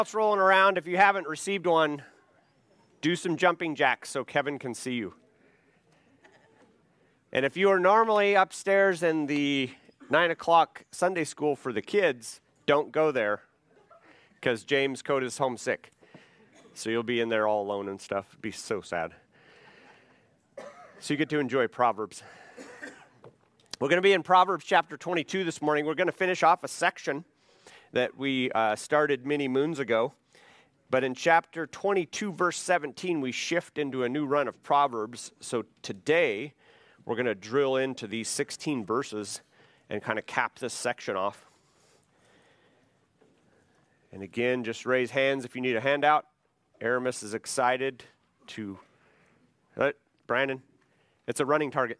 It's rolling around. If you haven't received one, do some jumping jacks so Kevin can see you. And if you are normally upstairs in the 9 o'clock Sunday school for the kids, don't go there because James Code is homesick. So you'll be in there all alone and stuff. It'd be so sad. So you get to enjoy Proverbs. We're going to be in Proverbs chapter 22 this morning. We're going to finish off a section that we started many moons ago. But in chapter 22, verse 17, we shift into a new run of Proverbs. So today, we're going to drill into these 16 verses and kind of cap this section off. And again, just raise hands if you need a handout. Aramis is excited to... Brandon, it's a running target.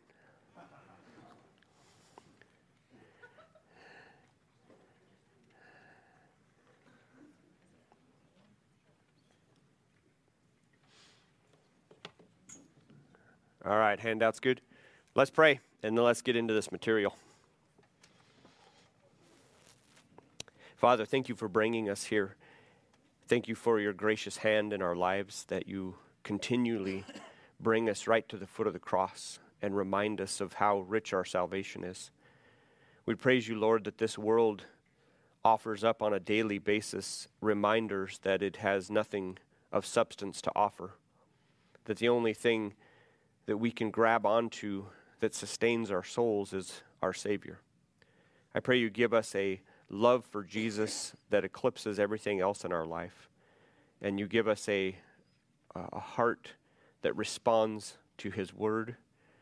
All right, handout's good. Let's pray, and then let's get into this material. Father, thank you for bringing us here. Thank you for your gracious hand in our lives, that you continually bring us right to the foot of the cross and remind us of how rich our salvation is. We praise you, Lord, that this world offers up on a daily basis reminders that it has nothing of substance to offer, that the only thing that we can grab onto that sustains our souls is our Savior. I pray you give us a love for Jesus that eclipses everything else in our life, and you give us a heart that responds to his word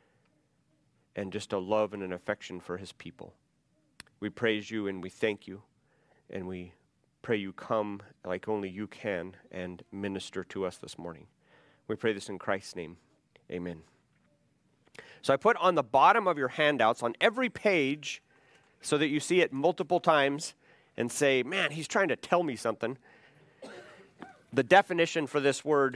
and just a love and an affection for his people. We praise you and we thank you, and we pray you come like only you can and minister to us this morning. We pray this in Christ's name. Amen. So I put on the bottom of your handouts on every page so that you see it multiple times and say, man, he's trying to tell me something. The definition for this word,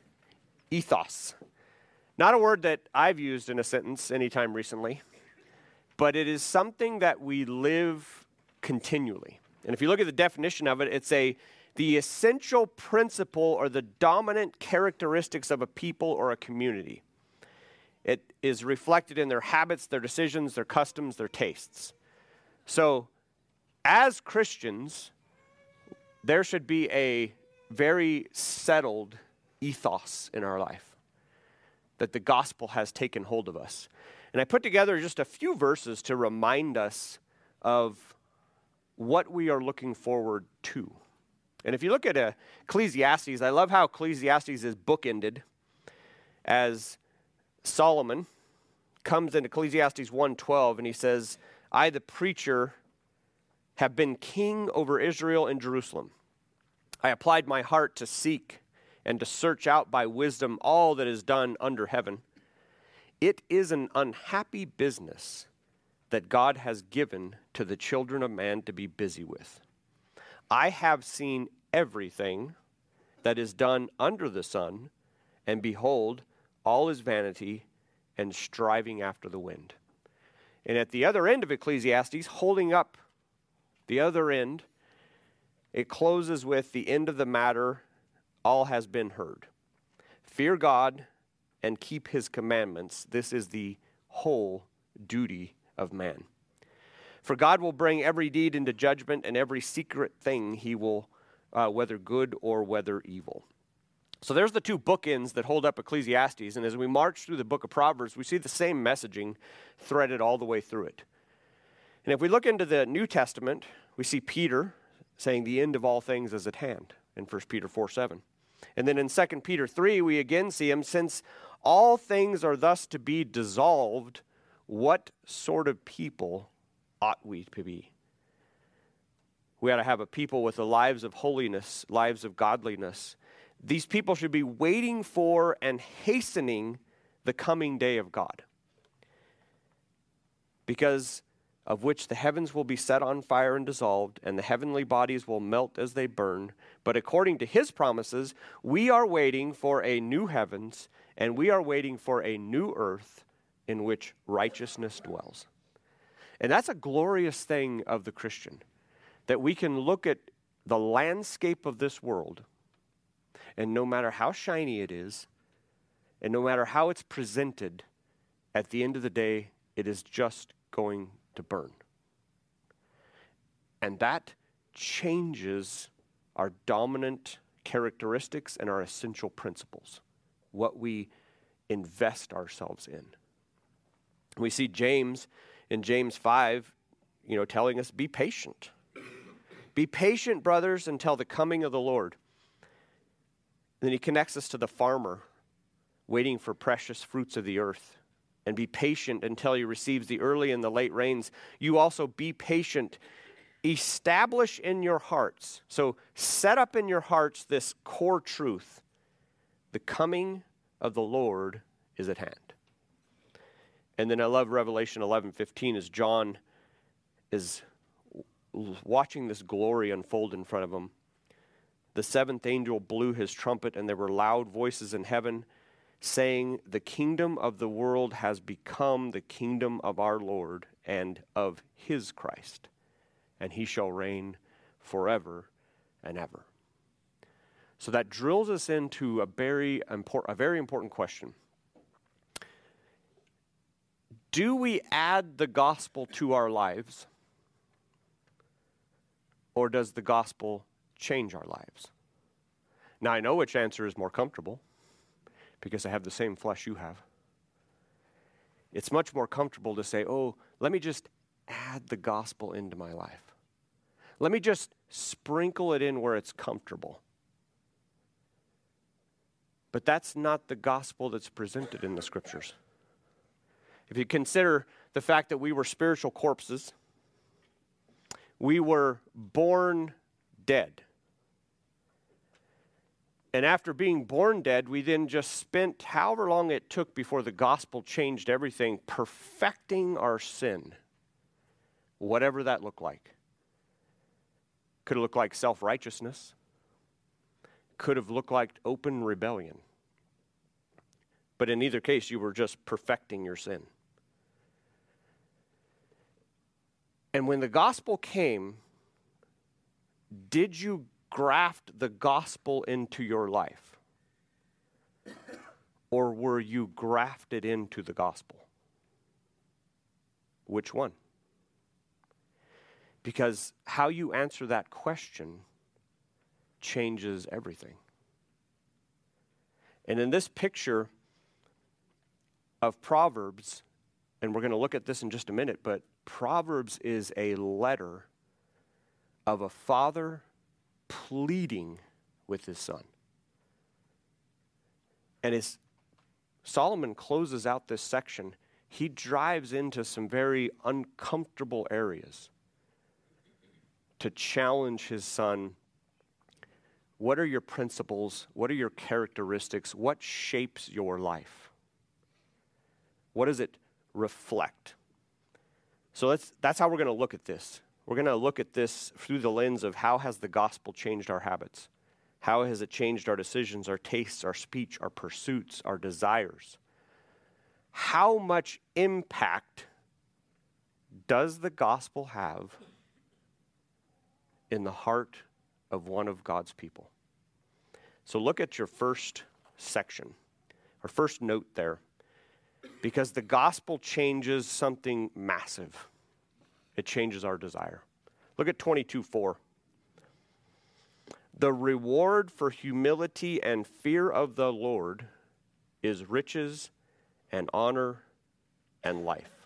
ethos. Not a word that I've used in a sentence anytime recently, but it is something that we live continually. And if you look at the definition of it, it's the essential principle or the dominant characteristics of a people or a community. It is reflected in their habits, their decisions, their customs, their tastes. So, as Christians, there should be a very settled ethos in our life that the gospel has taken hold of us. And I put together just a few verses to remind us of what we are looking forward to. And if you look at Ecclesiastes, I love how Ecclesiastes is bookended as Solomon comes in Ecclesiastes 1:12, and he says, I, the preacher, have been king over Israel and Jerusalem. I applied my heart to seek and to search out by wisdom all that is done under heaven. It is an unhappy business that God has given to the children of man to be busy with. I have seen everything that is done under the sun, and behold, all is vanity and striving after the wind. And at the other end of Ecclesiastes, holding up the other end, it closes with the end of the matter, all has been heard. Fear God and keep his commandments. This is the whole duty of man. For God will bring every deed into judgment, and every secret thing he will, whether good or whether evil. So there's the two bookends that hold up Ecclesiastes, and as we march through the book of Proverbs, we see the same messaging threaded all the way through it. And if we look into the New Testament, we see Peter saying the end of all things is at hand in 1 Peter 4:7. And then in 2 Peter 3, we again see him, since all things are thus to be dissolved, what sort of people ought we to be? We ought to have a people with the lives of holiness, lives of godliness. These people should be waiting for and hastening the coming day of God, because of which the heavens will be set on fire and dissolved, and the heavenly bodies will melt as they burn. But according to his promises, we are waiting for a new heavens, and we are waiting for a new earth in which righteousness dwells. And that's a glorious thing of the Christian, that we can look at the landscape of this world, and no matter how shiny it is, and no matter how it's presented, at the end of the day, it is just going to burn. And that changes our dominant characteristics and our essential principles, what we invest ourselves in. We see James in James 5, telling us, be patient. Be patient, brothers, until the coming of the Lord. And then he connects us to the farmer waiting for precious fruits of the earth. And be patient until he receives the early and the late rains. You also be patient. Establish in your hearts. So set up in your hearts this core truth. The coming of the Lord is at hand. And then I love Revelation 11:15 as John is watching this glory unfold in front of him. The seventh angel blew his trumpet, and there were loud voices in heaven saying, the kingdom of the world has become the kingdom of our Lord and of his Christ, and he shall reign forever and ever. So that drills us into a very important question. Do we add the gospel to our lives, or does the gospel change our lives? Now, I know which answer is more comfortable, because I have the same flesh you have. It's much more comfortable to say, let me just add the gospel into my life. Let me just sprinkle it in where it's comfortable. But that's not the gospel that's presented in the scriptures. If you consider the fact that we were spiritual corpses, we were born dead. And after being born dead, we then just spent however long it took before the gospel changed everything, perfecting our sin, whatever that looked like. Could have looked like self-righteousness. Could have looked like open rebellion. But in either case, you were just perfecting your sin. And when the gospel came, did you graft the gospel into your life? Or were you grafted into the gospel? Which one? Because how you answer that question changes everything. And in this picture of Proverbs, and we're going to look at this in just a minute, but Proverbs is a letter of a father pleading with his son. And as Solomon closes out this section, he drives into some very uncomfortable areas to challenge his son. What are your principles? What are your characteristics? What shapes your life? What does it reflect? So that's how we're going to look at this. We're going to look at this through the lens of how has the gospel changed our habits? How has it changed our decisions, our tastes, our speech, our pursuits, our desires? How much impact does the gospel have in the heart of one of God's people? So look at your first section, or first note there, because the gospel changes something massive. It changes our desire. Look at 22:4. The reward for humility and fear of the Lord is riches and honor and life.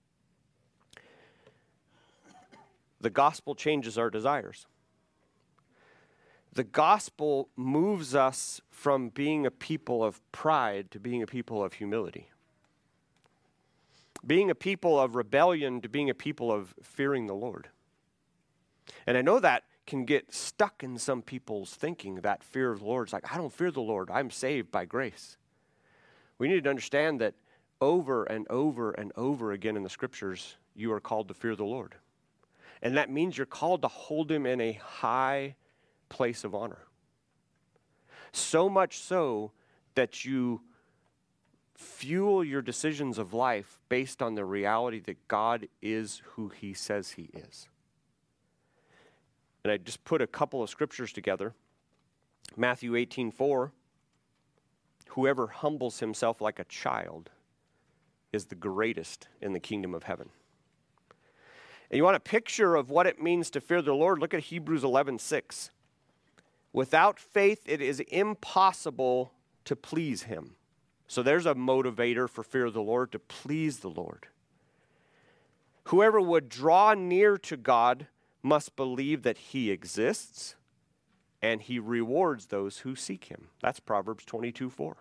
The gospel changes our desires. The gospel moves us from being a people of pride to being a people of humility. Being a people of rebellion to being a people of fearing the Lord. And I know that can get stuck in some people's thinking, that fear of the Lord. It's like, I don't fear the Lord. I'm saved by grace. We need to understand that over and over and over again in the scriptures, you are called to fear the Lord. And that means you're called to hold him in a high place of honor. So much so that you fuel your decisions of life based on the reality that God is who he says he is. And I just put a couple of scriptures together. Matthew 18:4, whoever humbles himself like a child is the greatest in the kingdom of heaven. And you want a picture of what it means to fear the Lord? Look at Hebrews 11:6. Without faith, it is impossible to please him. So there's a motivator for fear of the Lord, to please the Lord. Whoever would draw near to God must believe that he exists, and he rewards those who seek him. That's Proverbs 22:4.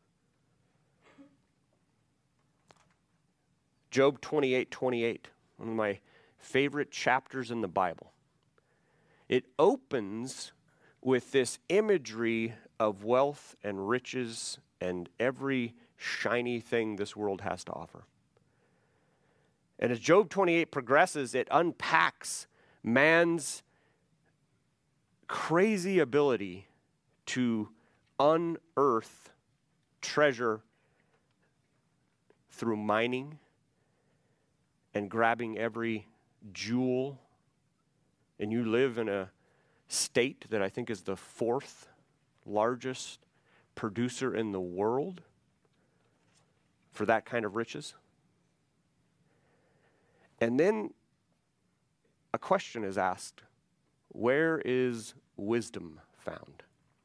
Job 28:28, one of my favorite chapters in the Bible. It opens with this imagery of wealth and riches and every shiny thing this world has to offer. And as Job 28 progresses, it unpacks man's crazy ability to unearth treasure through mining and grabbing every jewel. And you live in a state that I think is the 4th largest producer in the world for that kind of riches. And then a question is asked, where is wisdom found?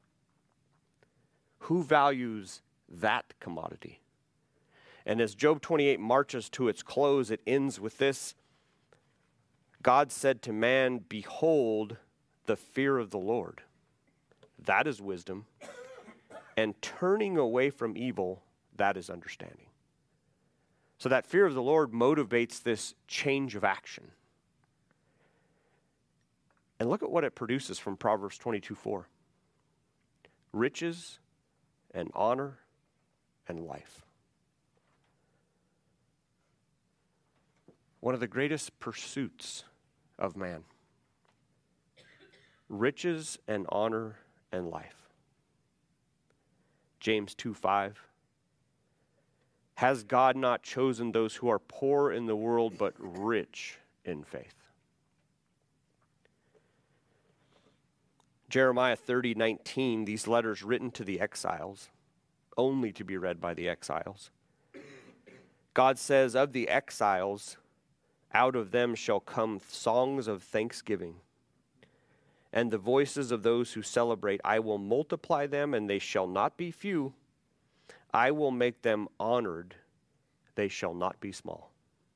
Who values that commodity? And as Job 28 marches to its close, it ends with this. God said to man, behold, the fear of the Lord. That is wisdom. And turning away from evil, that is understanding. So that fear of the Lord motivates this change of action. And look at what it produces from Proverbs 22:4. Riches and honor and life. One of the greatest pursuits of man. Riches and honor and life. James 2:5. Has God not chosen those who are poor in the world but rich in faith? Jeremiah 30:19, these letters written to the exiles, only to be read by the exiles. God says, of the exiles, out of them shall come songs of thanksgiving, and the voices of those who celebrate. I will multiply them, and they shall not be few. I will make them honored. They shall not be small.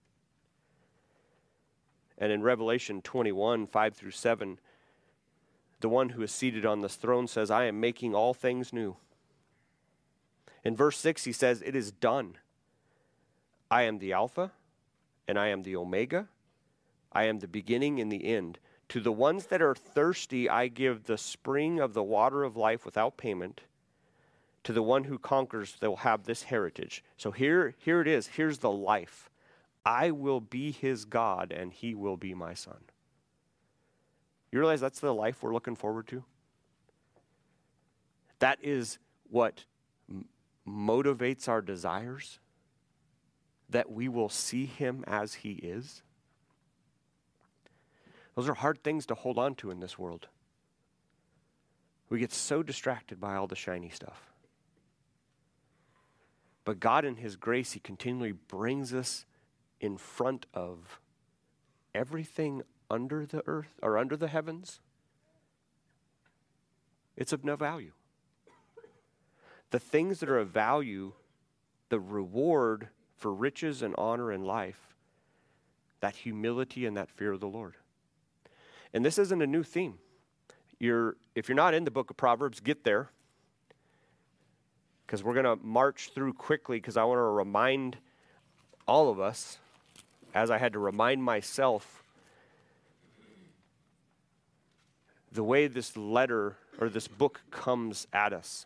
And in Revelation 21:5-7, the one who is seated on this throne says, I am making all things new. In verse 6, he says, it is done. I am the Alpha, and I am the Omega. I am the beginning and the end. To the ones that are thirsty, I give the spring of the water of life without payment. To the one who conquers, they will have this heritage. So here it is. Here's the life. I will be his God, and he will be my son. You realize that's the life we're looking forward to? That is what motivates our desires, that we will see him as he is. Those are hard things to hold on to in this world. We get so distracted by all the shiny stuff. But God in his grace, he continually brings us in front of everything under the earth or under the heavens. It's of no value. The things that are of value, the reward for riches and honor and life, that humility and that fear of the Lord. And this isn't a new theme. If you're not in the book of Proverbs, get there. Because we're going to march through quickly, because I want to remind all of us, as I had to remind myself, the way this letter or this book comes at us.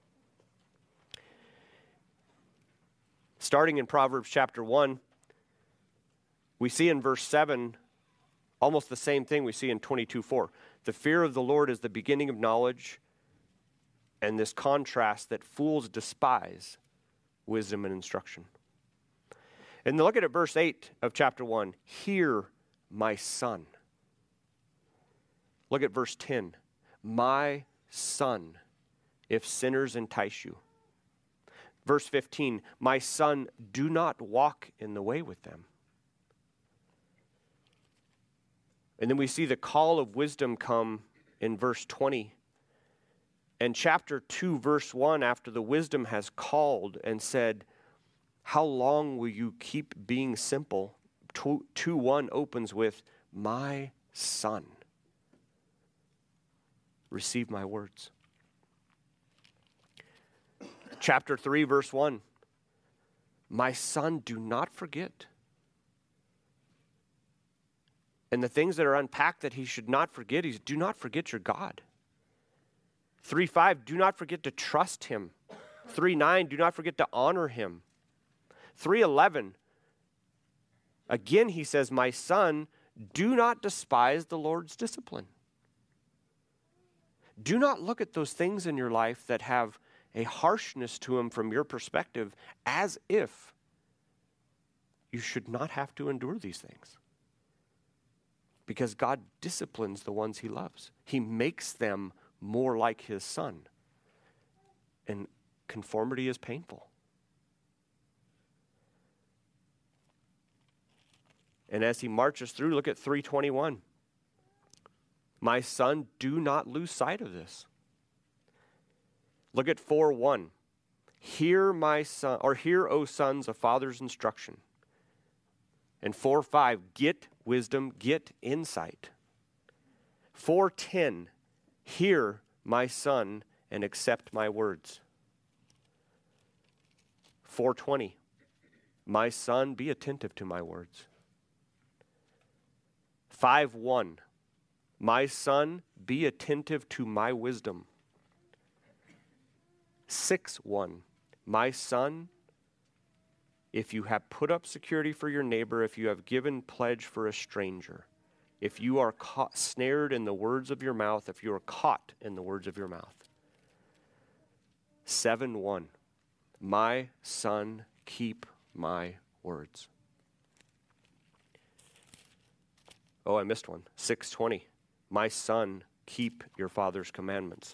Starting in Proverbs chapter 1, we see in verse 7 almost the same thing we see in 22:4. The fear of the Lord is the beginning of knowledge, and this contrast that fools despise wisdom and instruction. And look at verse 8 of chapter 1. Hear, my son. Look at verse 10. My son, if sinners entice you. Verse 15, my son, do not walk in the way with them. And then we see the call of wisdom come in verse 20. And chapter 2, verse 1, after the wisdom has called and said, how long will you keep being simple? 2:1 opens with, my son, receive my words. Chapter 3, verse 1, my son, do not forget. And the things that are unpacked that he should not forget is, do not forget your God. 3:5, do not forget to trust him. 3:9, do not forget to honor him. 3:11, again he says, my son, do not despise the Lord's discipline. Do not look at those things in your life that have a harshness to them from your perspective as if you should not have to endure these things. Because God disciplines the ones he loves. He makes them more like his son. And conformity is painful. And as he marches through, look at 3:21. My son, do not lose sight of this. Look at 4:1. Hear, my son, or hear, O sons, a father's instruction. And 4:5, get wisdom, get insight. 4:10, hear, my son, and accept my words. 4:20, my son, be attentive to my words. 5:1, my son, be attentive to my wisdom. 6:1, my son, if you have put up security for your neighbor, if you have given pledge for a stranger, if you are snared in the words of your mouth, if you are caught in the words of your mouth. 7:1, my son, keep my words. Oh, I missed one. 6:20, my son, keep your father's commandments.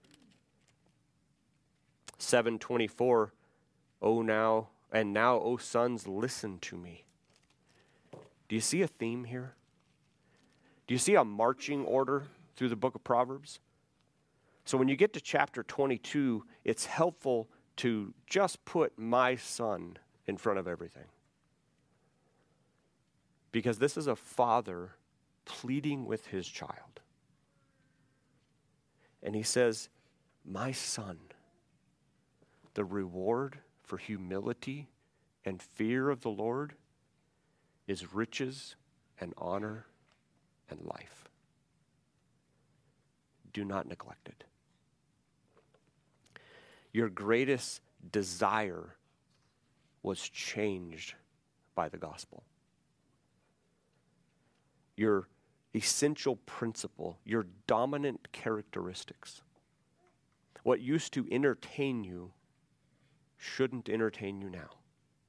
7:24, now, O sons, listen to me. Do you see a theme here? Do you see a marching order through the book of Proverbs? So when you get to chapter 22, it's helpful to just put my son in front of everything. Because this is a father pleading with his child. And he says, my son, the reward for humility and fear of the Lord is riches and honor and life. Do not neglect it. Your greatest desire was changed by the gospel. Your essential principle, your dominant characteristics, what used to entertain you shouldn't entertain you now.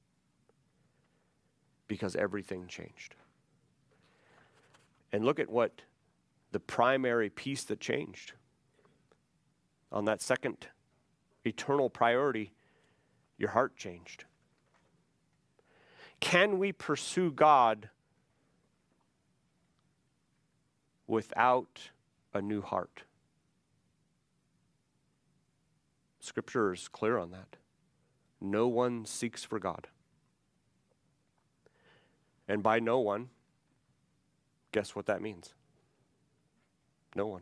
Because everything changed. And look at what the primary piece that changed. On that second eternal priority, your heart changed. Can we pursue God without a new heart? Scripture is clear on that. No one seeks for God. And by no one, guess what that means? No one.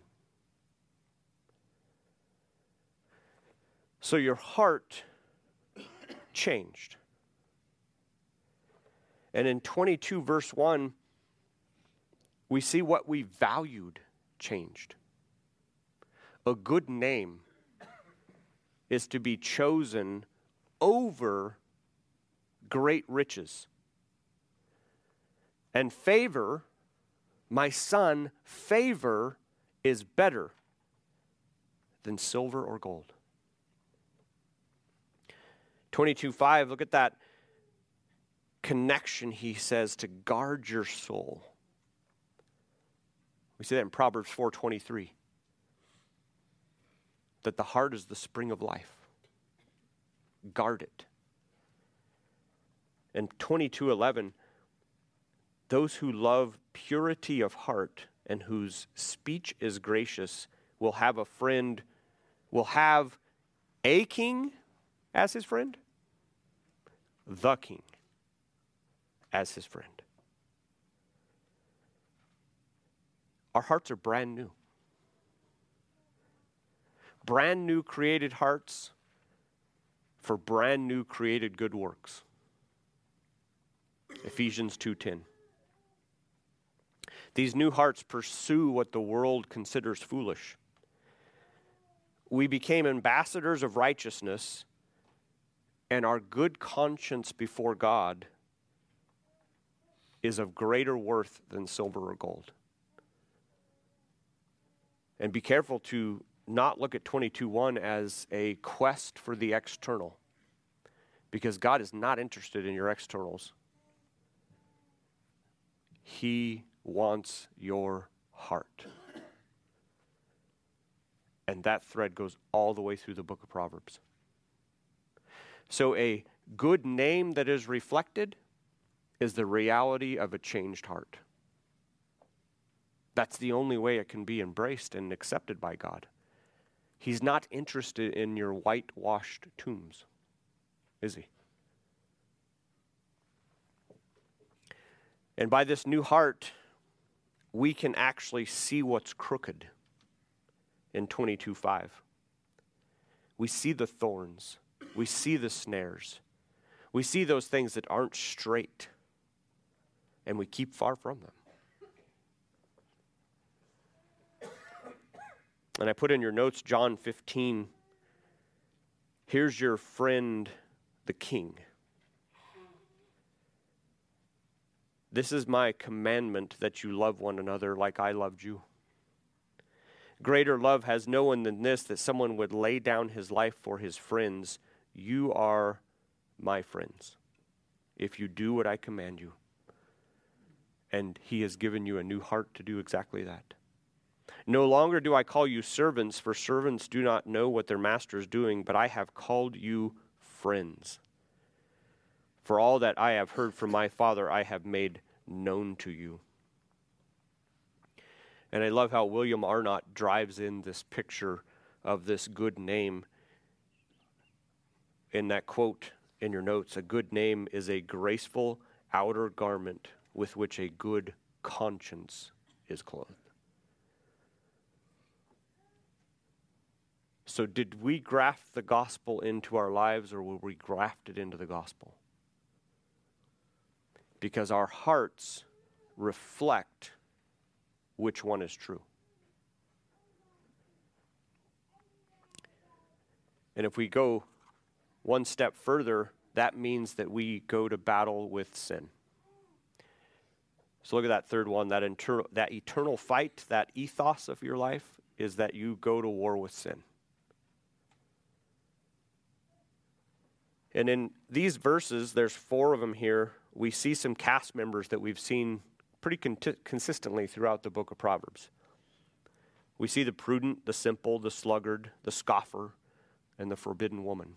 So your heart changed. And in 22 verse 1, we see what we valued changed. A good name is to be chosen over great riches. And favor, my son, favor is better than silver or gold. 22:5, look at that connection, he says, to guard your soul We see that in Proverbs 4:23. That the heart is the spring of life. Guard it. And 22:11, those who love purity of heart and whose speech is gracious will have a friend, will have a king as his friend, the king as his friend. Our hearts are brand new. Brand new created hearts for brand new created good works. Ephesians 2:10. These new hearts pursue what the world considers foolish. We became ambassadors of righteousness, and our good conscience before God is of greater worth than silver or gold. And be careful to not look at 22:1 as a quest for the external, because God is not interested in your externals. He wants your heart. And that thread goes all the way through the book of Proverbs. So a good name that is reflected is the reality of a changed heart. That's the only way it can be embraced and accepted by God. He's not interested in your whitewashed tombs, is he? And by this new heart, we can actually see what's crooked in 22:5. We see the thorns. We see the snares. We see those things that aren't straight, and we keep far from them. And I put in your notes, John 15. Here's your friend, the king. This is my commandment, that you love one another like I loved you. Greater love has no one than this, that someone would lay down his life for his friends. You are my friends, if you do what I command you. And he has given you a new heart to do exactly that. No longer do I call you servants, for servants do not know what their master is doing, but I have called you friends. For all that I have heard from my Father, I have made known to you. And I love how William Arnott drives in this picture of this good name. In that quote in your notes, a good name is a graceful outer garment with which a good conscience is clothed. So did we graft the gospel into our lives, or were we grafted into the gospel? Because our hearts reflect which one is true. And if we go one step further, that means that we go to battle with sin. So look at that third one, that eternal fight, that ethos of your life is that you go to war with sin. And in these verses, there's 4 of them here, we see some cast members that we've seen pretty consistently throughout the book of Proverbs. We see the prudent, the simple, the sluggard, the scoffer, and the forbidden woman.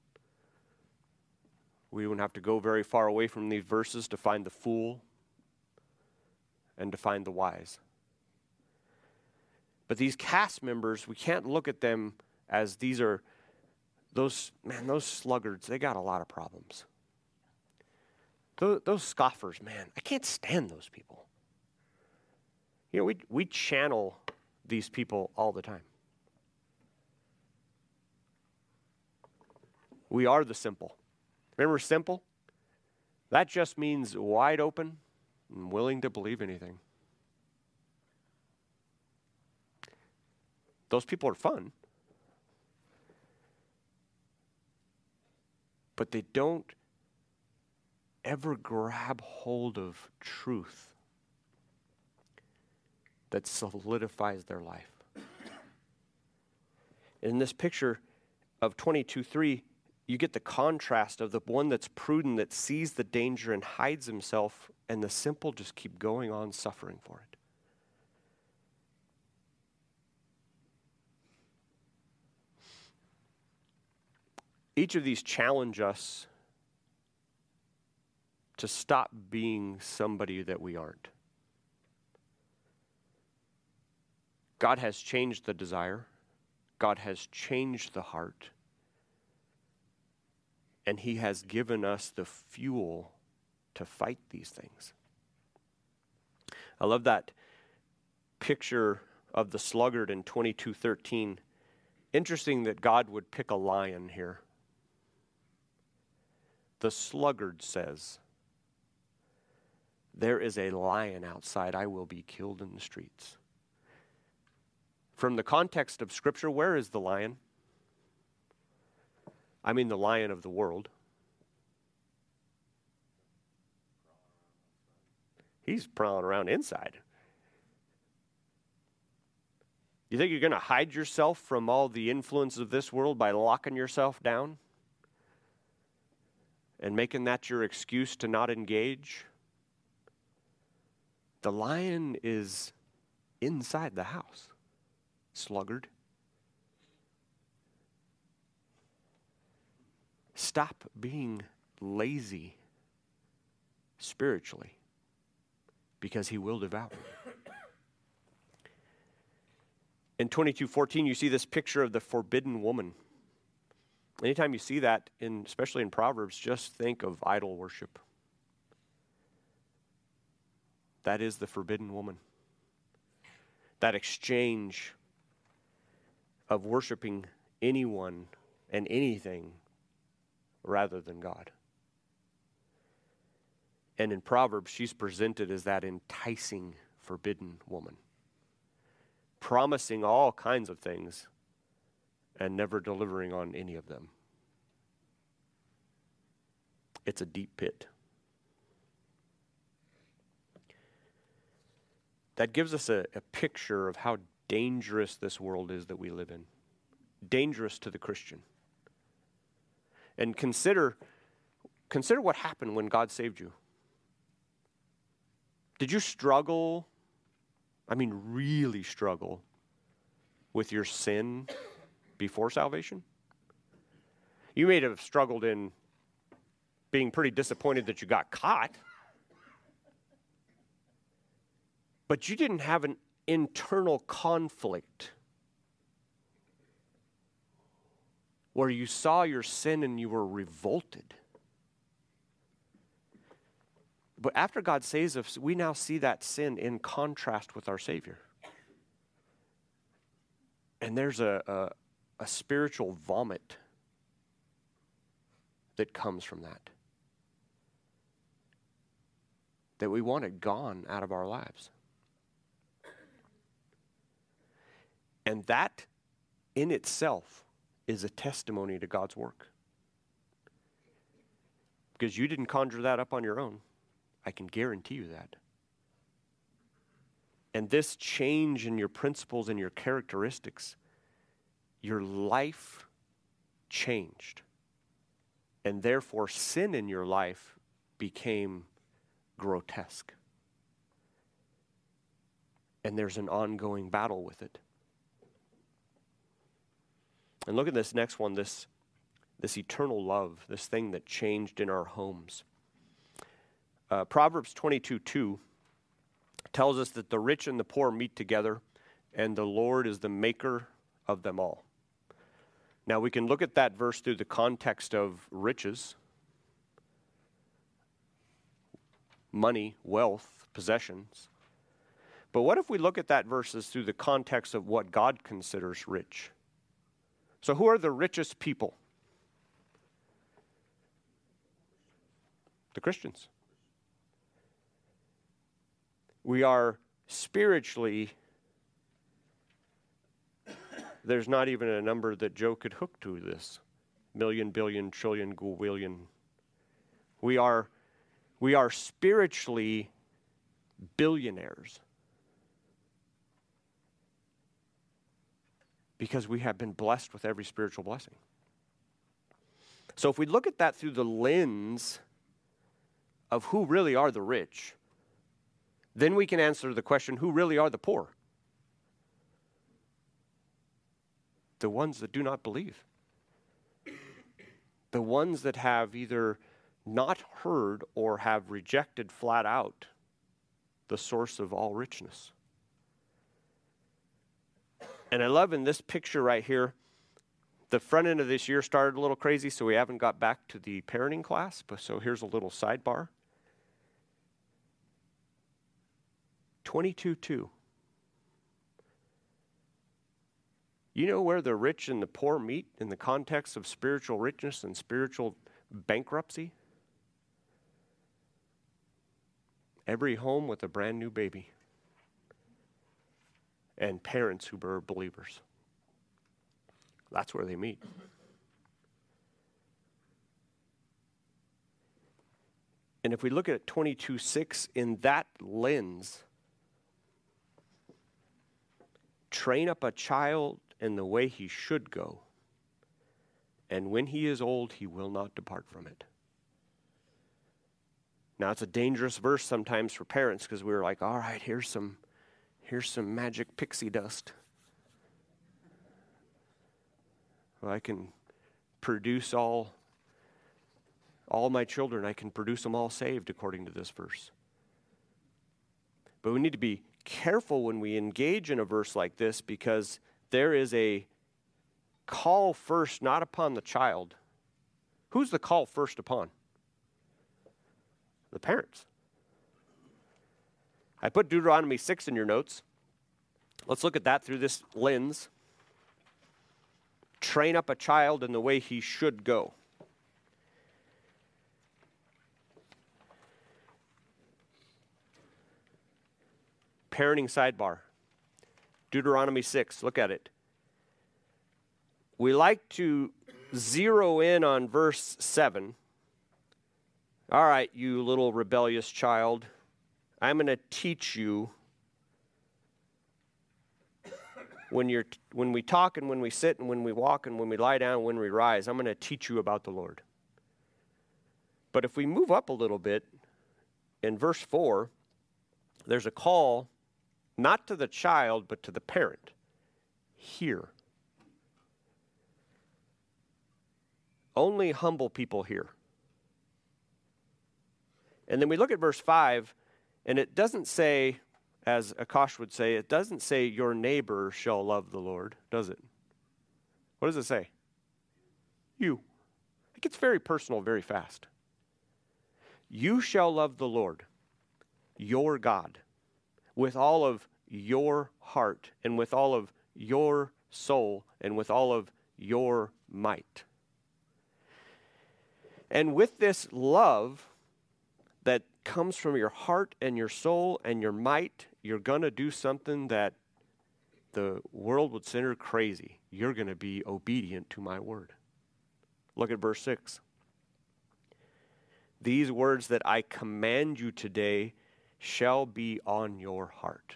We wouldn't have to go very far away from these verses to find the fool and to find the wise. But these cast members, we can't look at them as these are those sluggards, they got a lot of problems. Those scoffers, man, I can't stand those people. You know, we channel these people all the time. We are the simple. Remember simple? That just means wide open and willing to believe anything. Those people are fun. But they don't ever grab hold of truth that solidifies their life. In this picture of 22:3, you get the contrast of the one that's prudent, that sees the danger and hides himself, and the simple just keep going on suffering for it. Each of these challenge us to stop being somebody that we aren't. God has changed the desire. God has changed the heart. And He has given us the fuel to fight these things. I love that picture of the sluggard in 22:13. Interesting that God would pick a lion here. The sluggard says, "There is a lion outside. I will be killed in the streets." From the context of Scripture, where is the lion? I mean the lion of the world. He's prowling around inside. You think you're going to hide yourself from all the influence of this world by locking yourself down and making that your excuse to not engage? The lion is inside the house, sluggard. Stop being lazy spiritually, because he will devour you. In 22:14, you see this picture of the forbidden woman. Anytime you see that, especially in Proverbs, just think of idol worship. That is the forbidden woman. That exchange of worshiping anyone and anything rather than God. And in Proverbs, she's presented as that enticing, forbidden woman, promising all kinds of things and never delivering on any of them. It's a deep pit. That gives us a picture of how dangerous this world is that we live in. Dangerous to the Christian. And consider what happened when God saved you. Did you struggle, really struggle with your sin before salvation? You may have struggled in being pretty disappointed that you got caught, but you didn't have an internal conflict where you saw your sin and you were revolted. But after God saves us, we now see that sin in contrast with our Savior. And there's a spiritual vomit that comes from that. That we want it gone out of our lives. And that in itself is a testimony to God's work. Because you didn't conjure that up on your own. I can guarantee you that. And this change in your principles and your characteristics, your life changed. And therefore, sin in your life became grotesque. And there's an ongoing battle with it. And look at this next one, this eternal love, this thing that changed in our homes. Proverbs 22:2 tells us that the rich and the poor meet together, and the Lord is the maker of them all. Now, we can look at that verse through the context of riches, money, wealth, possessions. But what if we look at that verse through the context of what God considers rich? So who are the richest people? The Christians. We are spiritually, there's not even a number that Joe could hook to this. Million, billion, trillion, gwillion. We are spiritually billionaires. Because we have been blessed with every spiritual blessing. So if we look at that through the lens of who really are the rich, then we can answer the question, who really are the poor? The ones that do not believe. The ones that have either not heard or have rejected flat out the source of all richness. And I love in this picture right here, the front end of this year started a little crazy, so we haven't got back to the parenting class, but so here's a little sidebar. 22:2. You know where the rich and the poor meet in the context of spiritual richness and spiritual bankruptcy? Every home with a brand new baby. And parents who are believers. That's where they meet. And if we look at 22:6 in that lens, train up a child in the way he should go, and when he is old, he will not depart from it. Now, it's a dangerous verse sometimes for parents because we're like, all right, here's some magic pixie dust. Well, I can produce all my children. I can produce them all saved according to this verse. But we need to be careful when we engage in a verse like this because there is a call first not upon the child. Who's the call first upon? The parents. I put Deuteronomy 6 in your notes. Let's look at that through this lens. Train up a child in the way he should go. Parenting sidebar. Deuteronomy 6, look at it. We like to zero in on verse 7. All right, you little rebellious child, I'm going to teach you when we talk and when we sit and when we walk and when we lie down and when we rise, I'm going to teach you about the Lord. But if we move up a little bit, in verse 4, there's a call not to the child, but to the parent. Hear. Only humble people hear. And then we look at verse 5, and it doesn't say, as Akash would say, it doesn't say your neighbor shall love the Lord, does it? What does it say? You. It gets very personal very fast. You shall love the Lord, your God, with all of your heart and with all of your soul and with all of your might. And with this love that comes from your heart and your soul and your might, you're going to do something that the world would consider crazy. You're going to be obedient to my word. Look at verse 6. These words that I command you today shall be on your heart.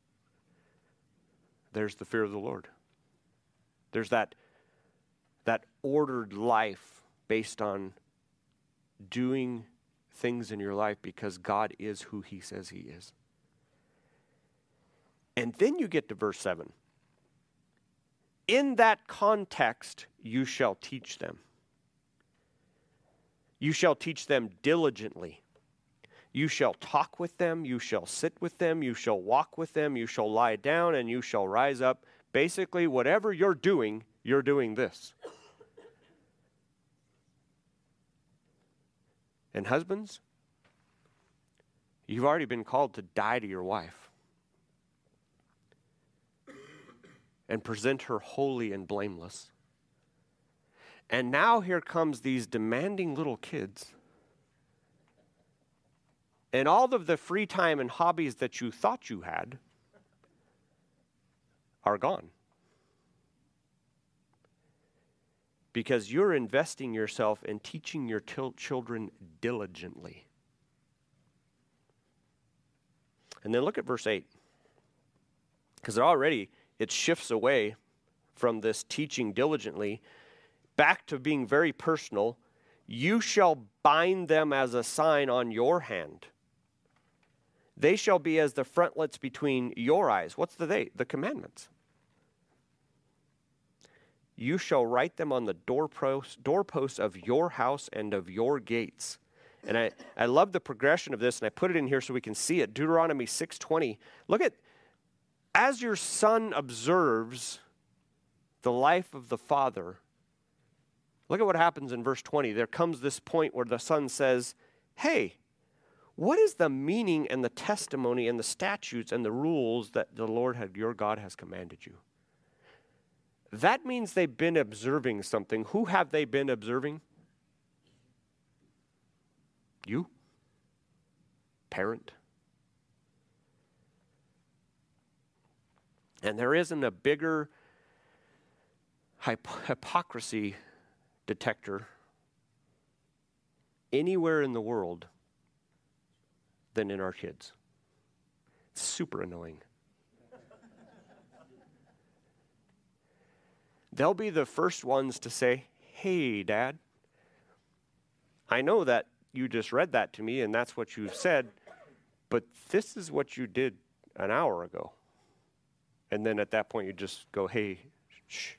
There's the fear of the Lord. There's that ordered life based on doing things in your life because God is who he says he is. And then you get to verse 7. In that context, you shall teach them. You shall teach them diligently. You shall talk with them, you shall sit with them, you shall walk with them, you shall lie down, and you shall rise up. Basically, whatever you're doing this. And husbands, you've already been called to die to your wife and present her holy and blameless. And now here comes these demanding little kids. And all of the free time and hobbies that you thought you had are gone. Because you're investing yourself in teaching your children diligently. And then look at verse 8. Because already it shifts away from this teaching diligently back to being very personal. You shall bind them as a sign on your hand. They shall be as the frontlets between your eyes. What's the they? The commandments. You shall write them on the doorposts of your house and of your gates. And I love the progression of this, and I put it in here so we can see it. Deuteronomy 6:20. Look at, as your son observes the life of the father, look at what happens in verse 20. There comes this point where the son says, hey, what is the meaning and the testimony and the statutes and the rules that the Lord your God has commanded you? That means they've been observing something. Who have they been observing? You, parent. And there isn't a bigger hypocrisy detector anywhere in the world than in our kids. It's super annoying. They'll be the first ones to say, hey, Dad, I know that you just read that to me and that's what you said, but this is what you did an hour ago. And then at that point you just go, hey, shh.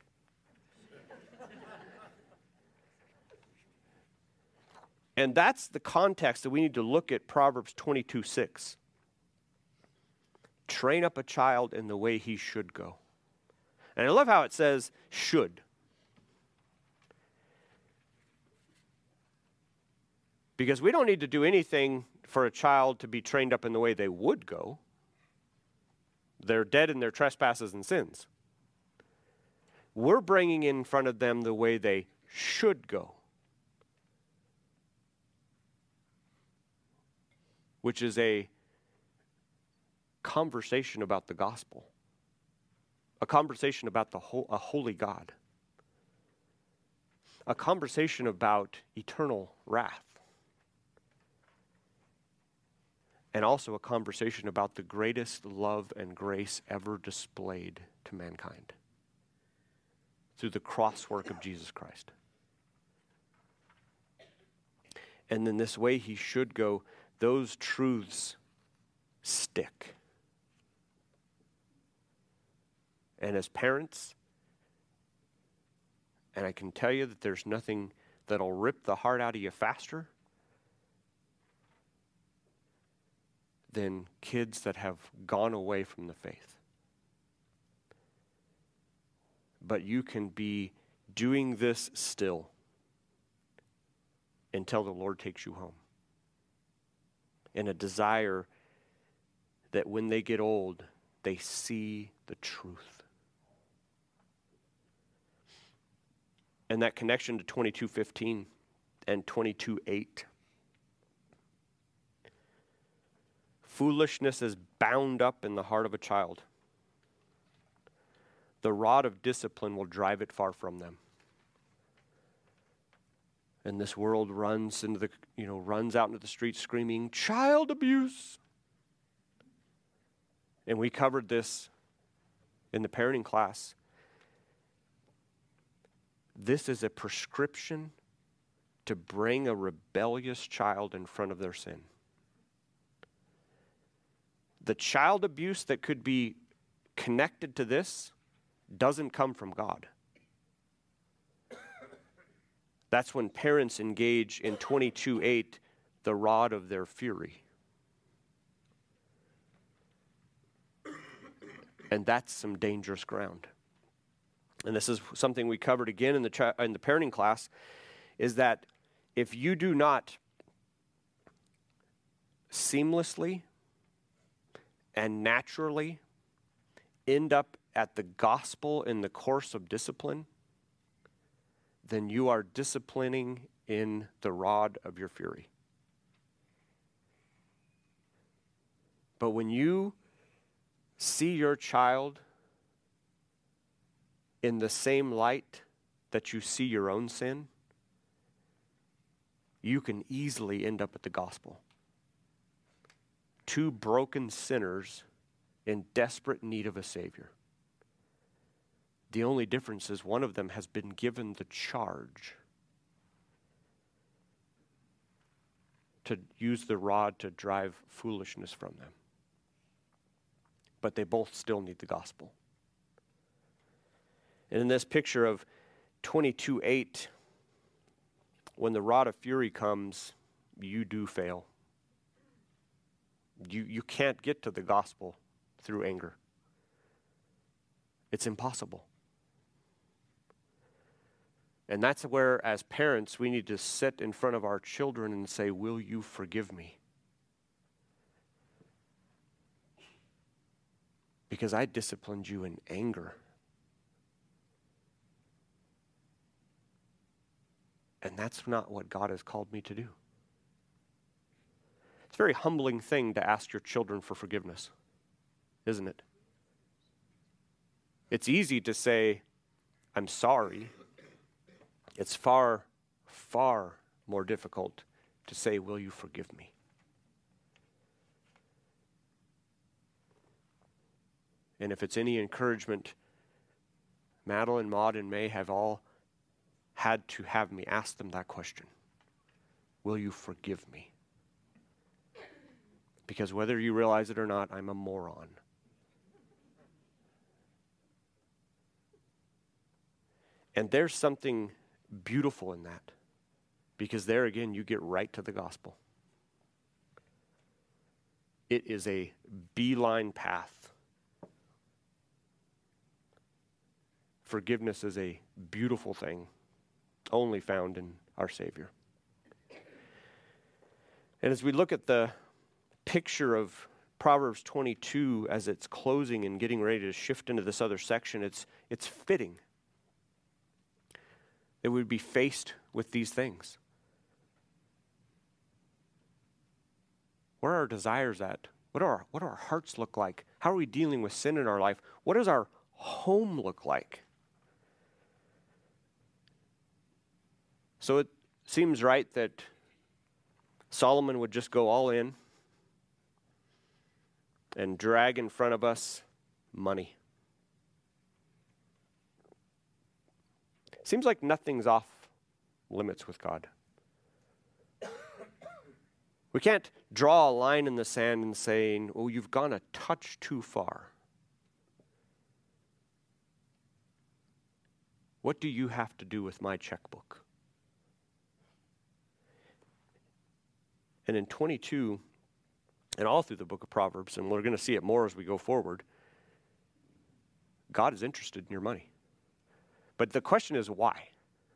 And that's the context that we need to look at Proverbs 22:6. Train up a child in the way he should go. And I love how it says should. Because we don't need to do anything for a child to be trained up in the way they would go. They're dead in their trespasses and sins. We're bringing in front of them the way they should go, which is a conversation about the gospel, a conversation about a holy God, a conversation about eternal wrath, and also a conversation about the greatest love and grace ever displayed to mankind through the cross work of Jesus Christ. And in this way he should go, those truths stick. And as parents, and I can tell you that there's nothing that'll rip the heart out of you faster than kids that have gone away from the faith. But you can be doing this still until the Lord takes you home. In a desire that when they get old, they see the truth. And that connection to 22:15 and 22:8. Foolishness is bound up in the heart of a child. The rod of discipline will drive it far from them. And this world runs out into the streets screaming, child abuse. And we covered this in the parenting class. This is a prescription to bring a rebellious child in front of their sin. The child abuse that could be connected to this doesn't come from God. That's when parents engage in 22:8, the rod of their fury. And that's some dangerous ground. And this is something we covered again in the parenting class, is that if you do not seamlessly and naturally end up at the gospel in the course of discipline, then you are disciplining in the rod of your fury. But when you see your child in the same light that you see your own sin, you can easily end up at the gospel. Two broken sinners in desperate need of a Savior. The only difference is one of them has been given the charge to use the rod to drive foolishness from them. But they both still need the gospel. And in this picture of 22:8, when the rod of fury comes, you do fail. You can't get to the gospel through anger. It's impossible. And that's where, as parents, we need to sit in front of our children and say, will you forgive me? Because I disciplined you in anger. And that's not what God has called me to do. It's a very humbling thing to ask your children for forgiveness, isn't it? It's easy to say, I'm sorry. It's far, far more difficult to say, will you forgive me? And if it's any encouragement, Madeline, Maud, and May have all had to have me ask them that question. Will you forgive me? Because whether you realize it or not, I'm a moron. And there's something beautiful in that. Because there again, you get right to the gospel. It is a beeline path. Forgiveness is a beautiful thing, only found in our Savior. And as we look at the picture of Proverbs 22 as it's closing and getting ready to shift into this other section, it's fitting that we'd be faced with these things. Where are our desires at? What do our hearts look like? How are we dealing with sin in our life? What does our home look like? So it seems right that Solomon would just go all in and drag in front of us money. Seems like nothing's off limits with God. We can't draw a line in the sand and saying, oh, you've gone a touch too far. What do you have to do with my checkbook? And in 22, and all through the book of Proverbs, and we're going to see it more as we go forward, God is interested in your money. But the question is why?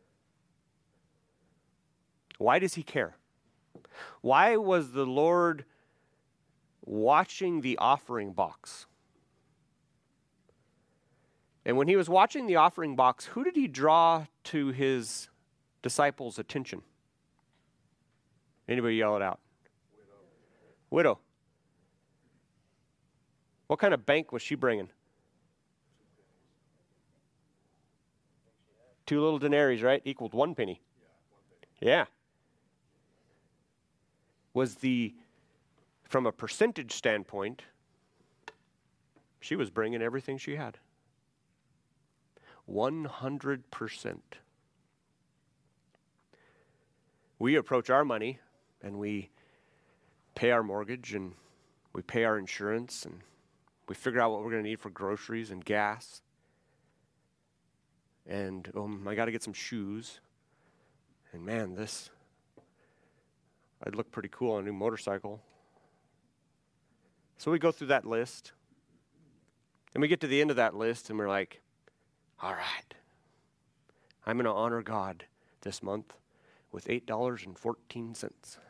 Why does he care? Why was the Lord watching the offering box? And when he was watching the offering box, who did he draw to his disciples' attention? Anybody yell it out? Widow. What kind of bank was she bringing? 2 little denarii, right? Equaled 1 penny. Yeah. From a percentage standpoint, she was bringing everything she had. 100%. We approach our money and we pay our mortgage and we pay our insurance and we figure out what we're going to need for groceries and gas. And I got to get some shoes. And man, I'd look pretty cool on a new motorcycle. So we go through that list. And we get to the end of that list and we're like, all right, I'm going to honor God this month with $8.14.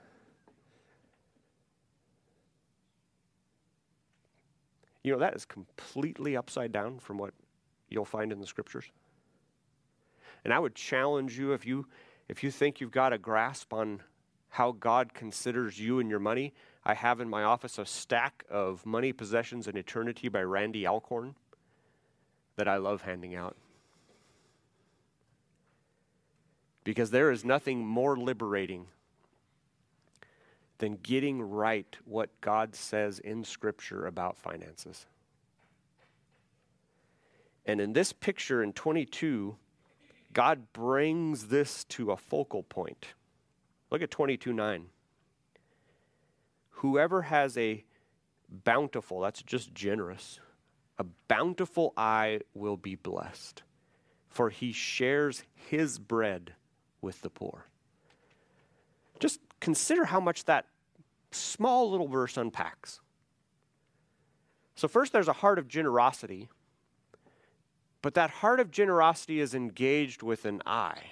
You know, that is completely upside down from what you'll find in the scriptures. And I would challenge you, if you think you've got a grasp on how God considers you and your money, I have in my office a stack of Money, Possessions, and Eternity by Randy Alcorn that I love handing out. Because there is nothing more liberating than getting right what God says in Scripture about finances. And in this picture in 22, God brings this to a focal point. Look at 22:9. Whoever has a bountiful, that's just generous, a bountiful eye will be blessed, for he shares his bread with the poor. Just consider how much that small little verse unpacks. So first there's a heart of generosity, but that heart of generosity is engaged with an eye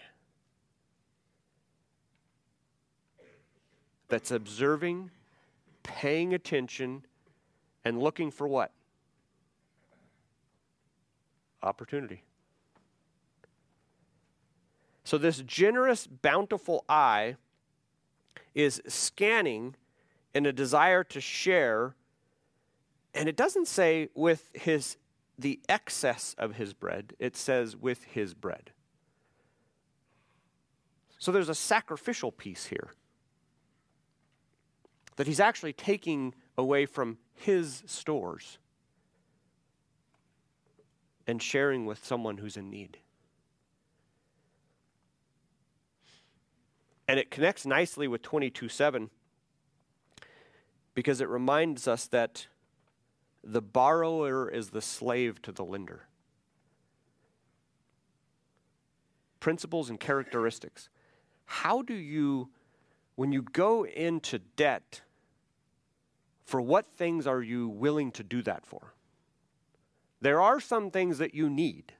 that's observing, paying attention, and looking for what? Opportunity. So this generous, bountiful eye is scanning in a desire to share, and it doesn't say with the excess of his bread, it says with his bread. So there's a sacrificial piece here, that he's actually taking away from his stores and sharing with someone who's in need. And it connects nicely with 22:7 because it reminds us that the borrower is the slave to the lender. Principles and characteristics. How do you, when you go into debt, for what things are you willing to do that for? There are some things that you need.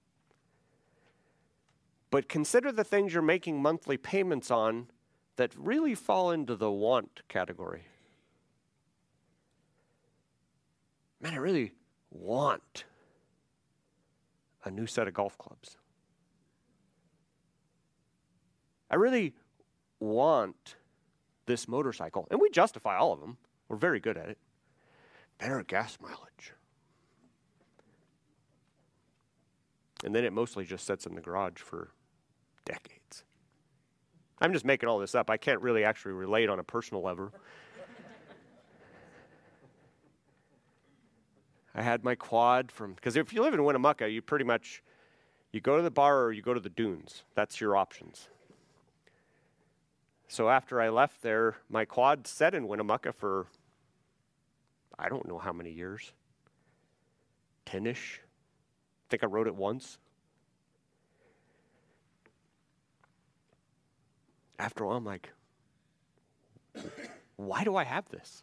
But consider the things you're making monthly payments on that really fall into the want category. Man, I really want a new set of golf clubs. I really want this motorcycle. And we justify all of them. We're very good at it. Better gas mileage. And then it mostly just sits in the garage for decades. I'm just making all this up. I can't really actually relate on a personal level. I had my quad because if you live in Winnemucca, you pretty much, you go to the bar or you go to the dunes. That's your options. So after I left there, my quad sat in Winnemucca for, I don't know how many years. 10-ish. I think I rode it once. After a while, I'm like, why do I have this?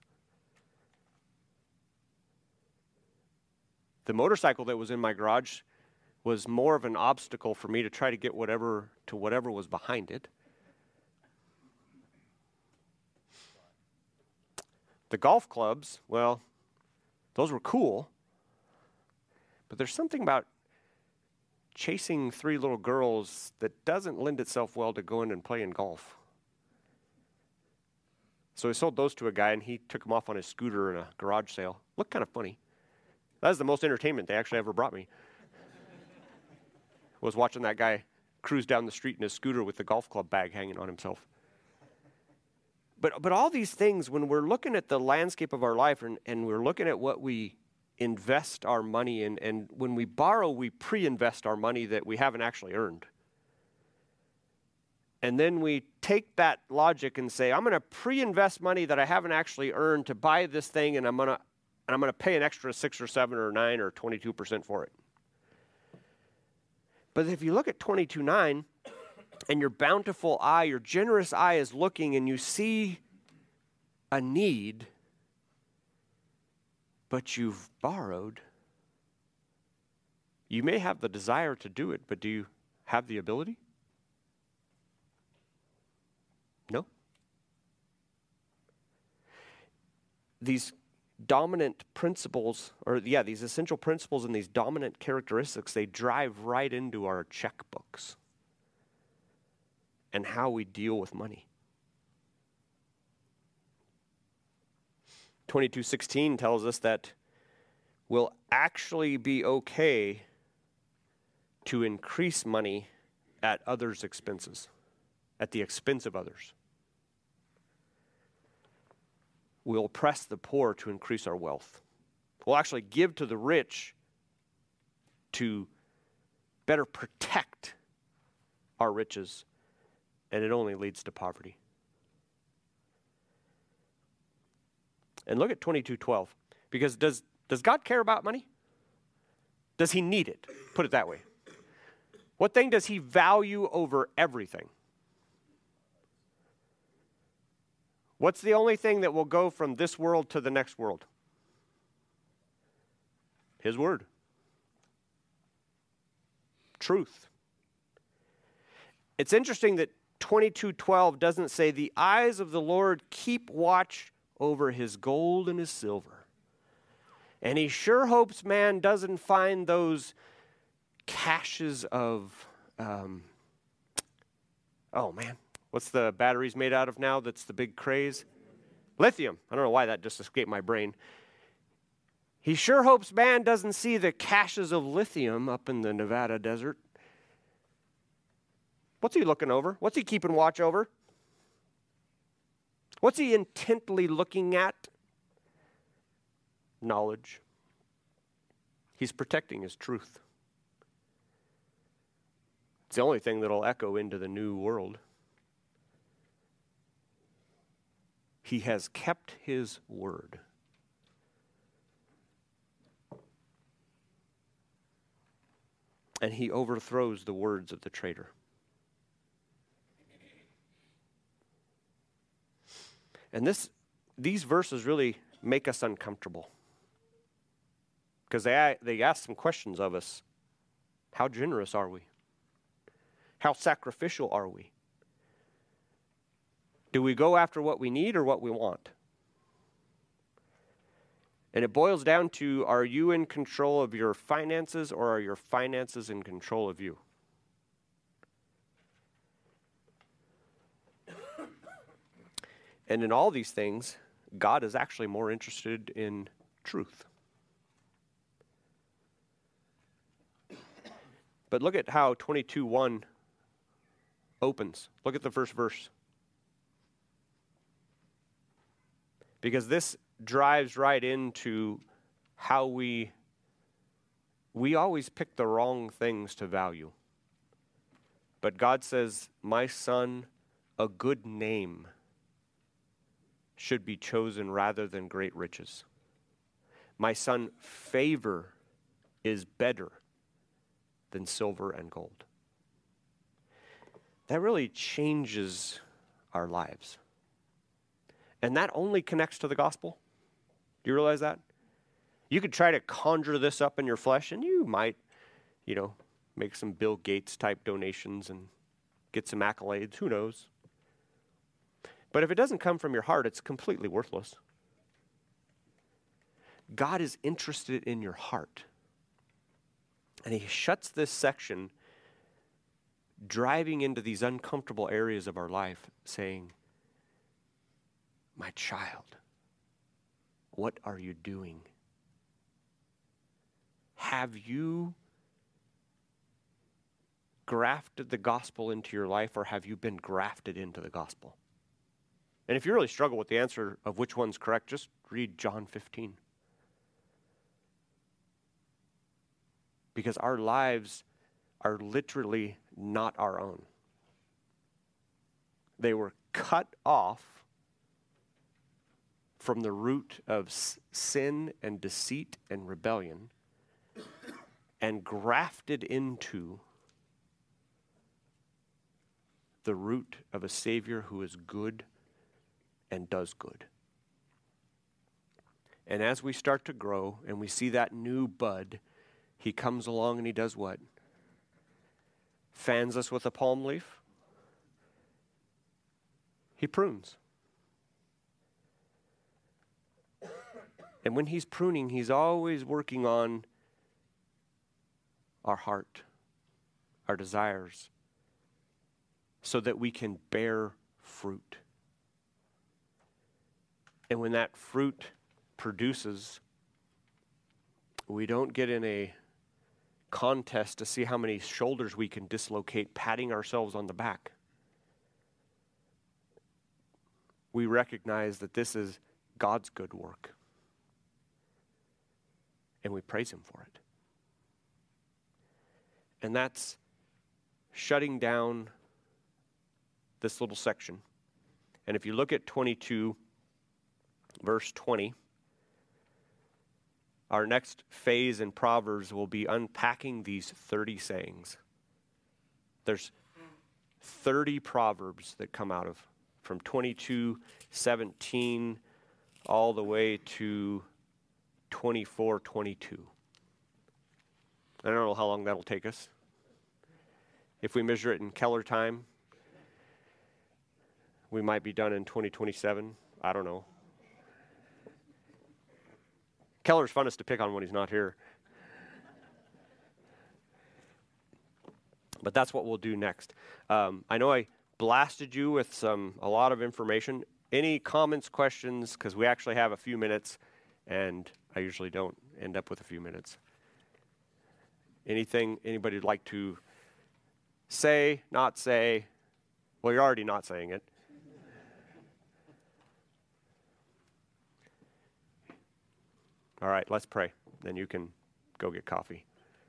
The motorcycle that was in my garage was more of an obstacle for me to try to get whatever was behind it. The golf clubs, well, those were cool. But there's something about chasing 3 little girls that doesn't lend itself well to going and playing golf. So I sold those to a guy, and he took them off on his scooter in a garage sale. Looked kind of funny. That was the most entertainment they actually ever brought me. Was watching that guy cruise down the street in his scooter with the golf club bag hanging on himself. But all these things, when we're looking at the landscape of our life and we're looking at what we invest our money in, and when we borrow, we pre-invest our money that we haven't actually earned. And then we take that logic and say, I'm going to pre-invest money that I haven't actually earned to buy this thing, and I'm going to pay an extra 6 or 7 or 9 or 22% for it. But if you look at 22:9, and your bountiful eye, your generous eye is looking, and you see a need, but you've borrowed, you may have the desire to do it, but do you have the ability? No. These dominant principles, these essential principles and these dominant characteristics, they drive right into our checkbooks and how we deal with money. 22:16 tells us that we'll actually be okay to increase money at others' expenses, at the expense of others. We'll oppress the poor to increase our wealth. We'll actually give to the rich to better protect our riches, and it only leads to poverty. And look at 22:12, because does God care about money? Does he need it? Put it that way. What thing does he value over everything? What's the only thing that will go from this world to the next world? His word. Truth. It's interesting that 22:12 doesn't say the eyes of the Lord keep watch over his gold and his silver. And he sure hopes man doesn't find those caches of, what's the batteries made out of now that's the big craze? Lithium. I don't know why that just escaped my brain. He sure hopes man doesn't see the caches of lithium up in the Nevada desert. What's he looking over? What's he keeping watch over? What's he intently looking at? Knowledge. He's protecting his truth. It's the only thing that'll echo into the new world. He has kept his word. And he overthrows the words of the traitor. And these verses really make us uncomfortable. Because they ask some questions of us. How generous are we? How sacrificial are we? Do we go after what we need or what we want? And it boils down to, are you in control of your finances or are your finances in control of you? And in all these things, God is actually more interested in truth. But look at how 22:1 opens. Look at the first verse. Because this drives right into how we always pick the wrong things to value. But God says, my son, a good name should be chosen rather than great riches. My son, favor is better than silver and gold. That really changes our lives. And that only connects to the gospel. Do you realize that? You could try to conjure this up in your flesh, and you might, make some Bill Gates type donations and get some accolades. Who knows? But if it doesn't come from your heart, it's completely worthless. God is interested in your heart. And he shuts this section, driving into these uncomfortable areas of our life, saying, my child, what are you doing? Have you grafted the gospel into your life, or have you been grafted into the gospel? And if you really struggle with the answer of which one's correct, just read John 15. Because our lives are literally not our own. They were cut off from the root of sin and deceit and rebellion and grafted into the root of a Savior who is good and does good. And as we start to grow and we see that new bud, he comes along and he does what? Fans us with a palm leaf. He prunes. And when he's pruning, he's always working on our heart, our desires, so that we can bear fruit. And when that fruit produces, we don't get in a contest to see how many shoulders we can dislocate, patting ourselves on the back. We recognize that this is God's good work. And we praise him for it. And that's shutting down this little section. And if you look at 22, verse 20, our next phase in Proverbs will be unpacking these 30 sayings. There's 30 proverbs that come out of from 22:17 all the way to 24:22. I don't know how long that'll take us. If we measure it in Keller time, we might be done in 2027. I don't know. Keller's funnest to pick on when he's not here. But that's what we'll do next. I know I blasted you with a lot of information. Any comments, questions? Because we actually have a few minutes, and I usually don't end up with a few minutes. Anything anybody would like to say, not say? Well, you're already not saying it. All right, let's pray. Then you can go get coffee.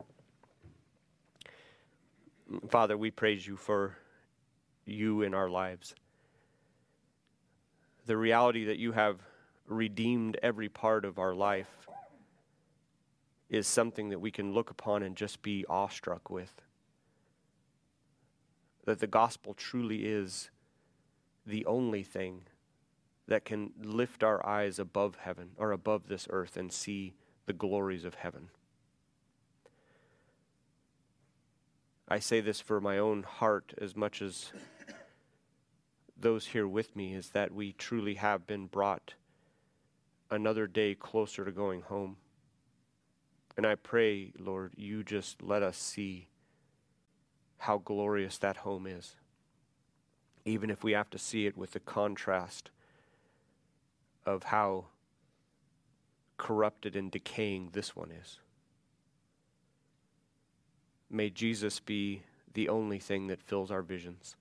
Father, we praise you for you in our lives. The reality that you have redeemed every part of our life is something that we can look upon and just be awestruck with. That the gospel truly is the only thing that can lift our eyes above heaven or above this earth and see the glories of heaven. I say this for my own heart as much as those here with me, is that we truly have been brought another day closer to going home. And I pray, Lord, you just let us see how glorious that home is, even if we have to see it with the contrast of how corrupted and decaying this one is. May Jesus be the only thing that fills our visions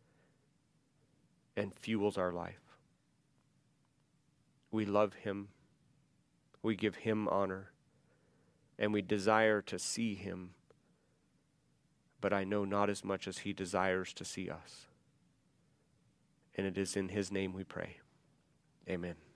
and fuels our life. We love him, we give him honor, and we desire to see him, but I know not as much as he desires to see us. And it is in his name we pray. Amen.